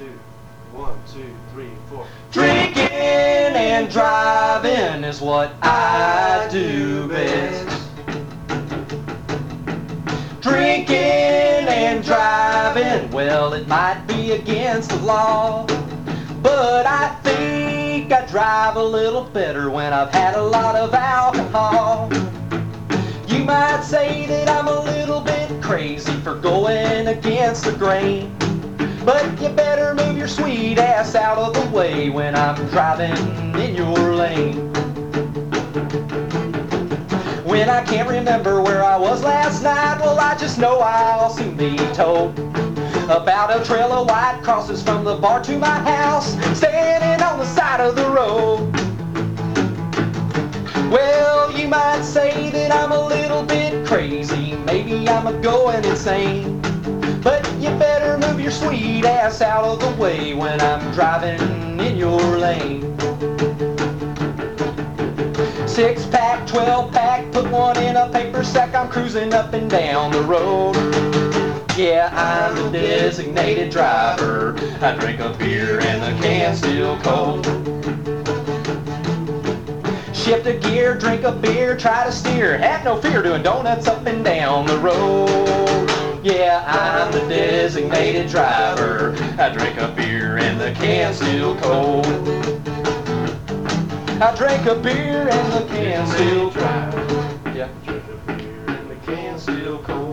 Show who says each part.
Speaker 1: two. 1, 2, 3, 4.
Speaker 2: Drinking and driving is what I do best. Drinking and driving, well, it might be against the law, but I think I drive a little better when I've had a lot of alcohol. You might say that I'm a little bit crazy for going against the grain, but you better move your sweet ass out of the way when I'm driving in your lane. When I can't remember where I was last night, well, I just know I'll soon be told about a trail of white crosses from the bar to my house, standing on the side of the road. Well, you might say that I'm a little bit crazy, maybe I'm going insane, but you better move your sweet ass out of the way when I'm driving in your lane. 6-pack, 12-pack, put one in a paper sack, I'm cruising up and down the road. Yeah, I'm the designated driver, I drink a beer and the can's still cold. Shift a gear, drink a beer, try to steer, have no fear doing donuts up and down the road. Yeah, I'm the designated driver, I drink a beer and the can's still cold. I drink a beer and the can's still dry. Yeah.
Speaker 1: Drink a beer and the can's still cold.